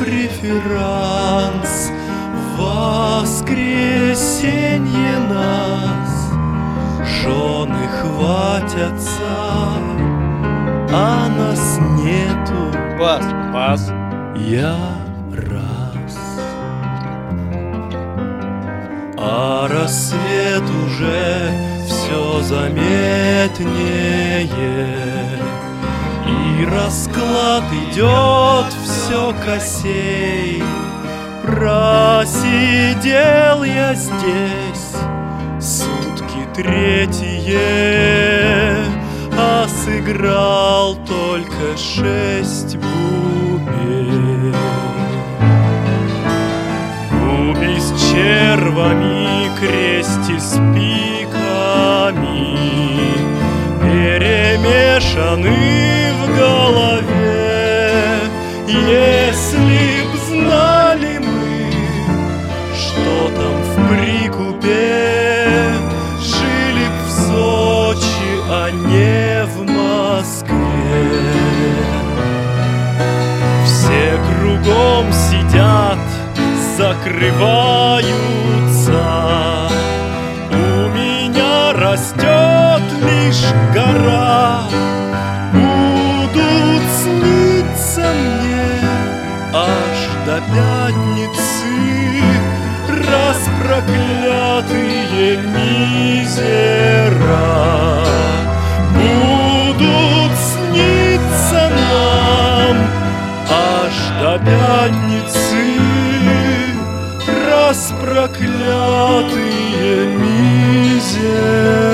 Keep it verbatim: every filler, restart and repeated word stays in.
преферанс. В воскресенье нас жены хватятся, а нас нету. Пас, пас. Я раз. А рассвет уже все заметнее, и расклад идет все косей. Просидел я здесь сутки третье, а сыграл только шесть бубен. Бубей с червами, крести с пиками перемешаны в голове. Если б знали мы, что там в прикупе, жили б в Сочи, а не в Москве. Все кругом сидят, закрываются, у меня растет лишь гора. Будут сниться мне аж до пятницы распроклятые мизера. Будут сниться нам аж до пятницы распроклятые мизера.